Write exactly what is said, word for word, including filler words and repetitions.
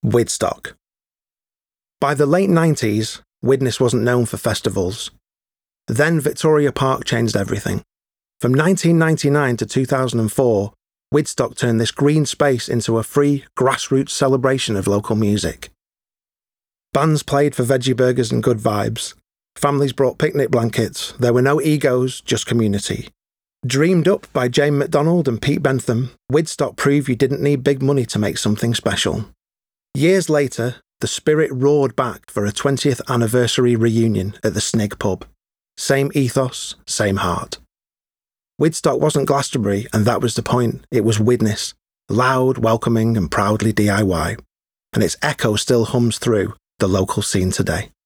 Widstock. By the late nineties, Widnes wasn't known for festivals. Then Victoria Park changed everything. From nineteen ninety-nine to two thousand four, Widstock turned this green space into a free, grassroots celebration of local music. Bands played for veggie burgers and good vibes. Families brought picnic blankets. There were no egos, just community. Dreamed up by Jane McDonald and Pete Bentham, Widstock proved you didn't need big money to make something special. Years later, the spirit roared back for a twentieth anniversary reunion at the Snig pub. Same ethos, same heart. Widstock wasn't Glastonbury, and that was the point. It was Widnes, loud, welcoming and proudly D I Y. And its echo still hums through the local scene today.